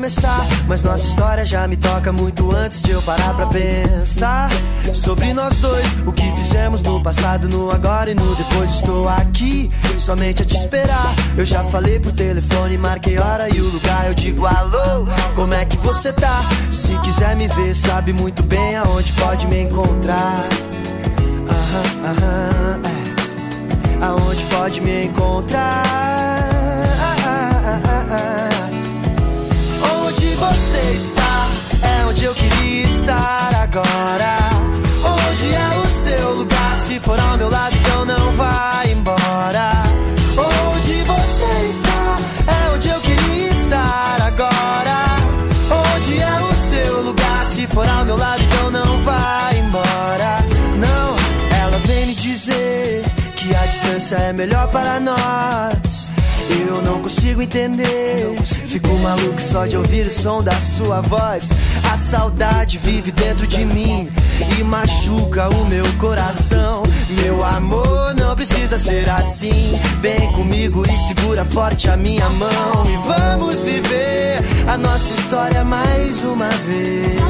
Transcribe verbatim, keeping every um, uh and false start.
começar, mas nossa história já me toca muito antes de eu parar pra pensar sobre nós dois, o que fizemos no passado, no agora e no depois. Estou aqui somente a te esperar. Eu já falei por telefone, marquei hora e o lugar. Eu digo alô, como é que você tá? Se quiser me ver, sabe muito bem aonde pode me encontrar. Aham, aham, é. Aonde pode me encontrar? Ah, ah, ah, ah. Onde você está é onde eu queria estar agora. Onde é o seu lugar? Se for ao meu lado, então não vai embora. Onde você está é onde eu queria estar agora. Onde é o seu lugar? Se for ao meu lado, então não vai embora. Não, ela vem me dizer que a distância é melhor para nós. Eu não consigo entender, fico maluco só de ouvir o som da sua voz. A saudade vive dentro de mim e machuca o meu coração. Meu amor, não precisa ser assim. Vem comigo e segura forte a minha mão e vamos viver a nossa história mais uma vez.